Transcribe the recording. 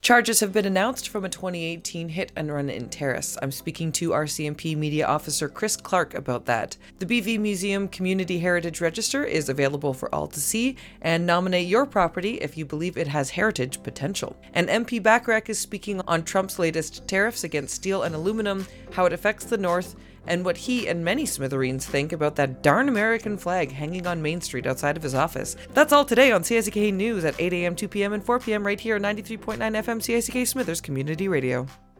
Charges have been announced from a 2018 hit and run in Terrace. I'm speaking to RCMP Media Officer Chris Clark about that. The BV Museum Community Heritage Register is available for all to see, and nominate your property if you believe it has heritage potential. And MP Bachrach is speaking on Trump's latest tariffs against steel and aluminum, how it affects the North, and what he and many Smithereens think about that darn American flag hanging on Main Street outside of his office. That's all today on CICK News at 8 a.m., 2 p.m., and 4 p.m. right here on 93.9 FM CICK Smithers Community Radio.